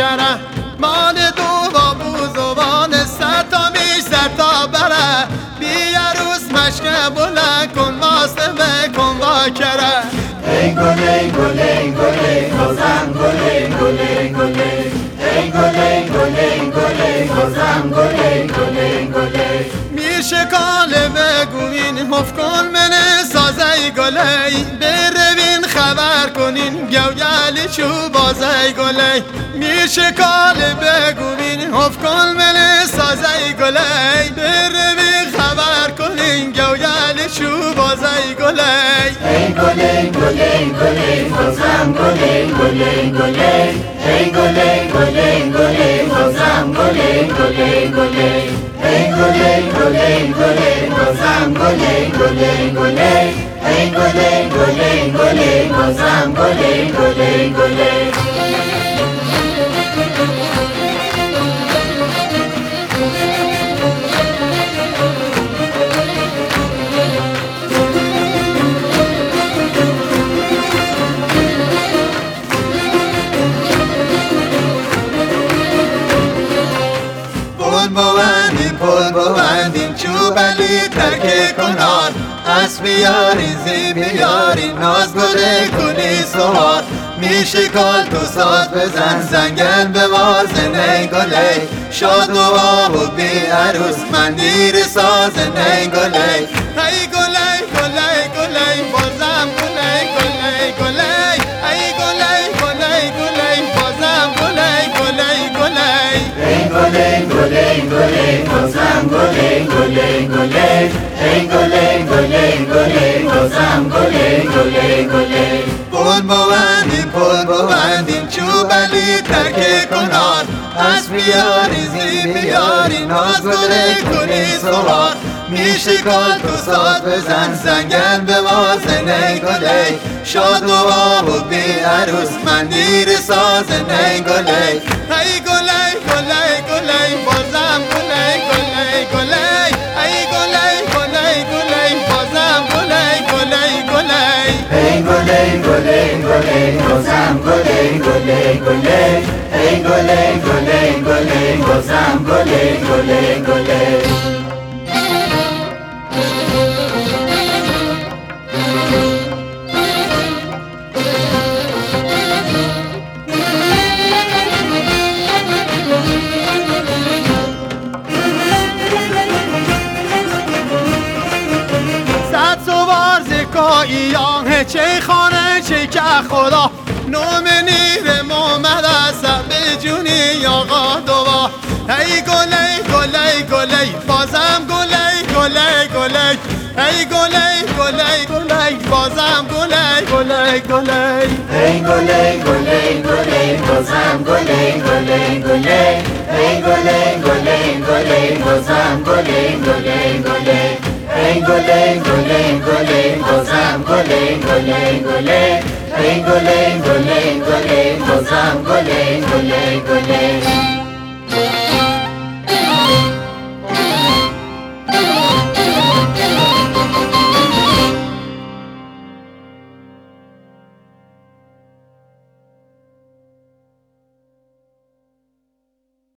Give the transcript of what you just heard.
بره مال دو و بوزوان ستامیش سر تا بره بی عروس مشک بلند کن واسه بکن با کره ای گله گله گله بازم گله گله گله ای گله گله گله بازم گله گله گله میشه کاله بگوین حف کن منه سازه گله بروین خبر کنین گوگلی چو بازه گله میشه کاله بگوین حف کن منه سازه گله بروین خبر کنین گوگلی چو بازه گله ای گله گله گله بازم گله گله گله ای گله گله گله بازم گله گله گله ای گله گله گله بازم گله گله گله ای گله گله گله بازم گله گله گله پل بوندین چوبلی ترک کنار اسب بیاری زی بیاری ناز گله کنی سوار میشه کال تو ساز بزن زنگل به وازه گله شاد و آب و بی عروس مندیر ساز گله ای گله گله گله بازم گله گله گله ای گله گله گله بازم گله گله گله ای گله گله گله بازم گله گله گله ای گله گله گله بازم گله گله گله پل بوندین چوبلی ترک کنار اسب بیاری زی بیاری ناز گله کنی سوار میشه کال تو ساز بزن زنگل به وازه گله شاد و آب و بی عروس مندیر ساز گله ای گله گله گله بازم گله گله گله ای گله گله گله بازم گله گله گله ای گله گله گله بازم گله گله گله ای گله گله گله بازم گله گله گله ایاه چه خانه چه که خدا نوم نیر محمد است به جونی آقا دوا ای گله گله گله بازم گله گله گله ای گله گله گله بازم گله گله گله ای گله گله گله بازم گله گله گله ای گله گله گله بازم گله گله گله ای گله گله گله بازم گله گله گله ای گله گله گله بازم گله گله گله